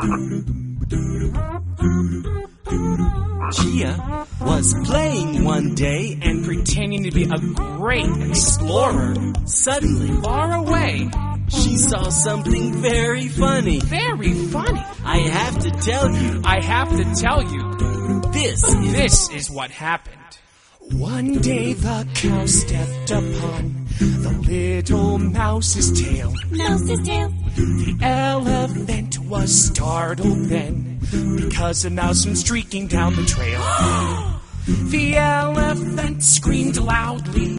Chia was playing one day and pretending to be a great explorer. suddenly Far away. she saw something very funny. Very funny. I have to tell you, I have to tell you, this is what happened. One day the cow stepped upon the little mouse's tail. Mouse's tail. The elephant was startled then, because a mouse went streaking down the trail. The elephant screamed loudly.